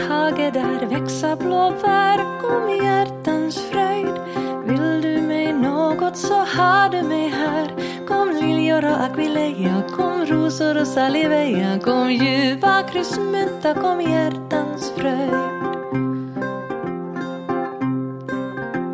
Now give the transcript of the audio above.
hage där växa blåbär. Kom hjärtans fröjd. Vill du mig något så har du mig här. Kom liljor och aquileia, kom rosor och saliveia. Kom ljuva kryssmynta, kom hjärtans fröjd.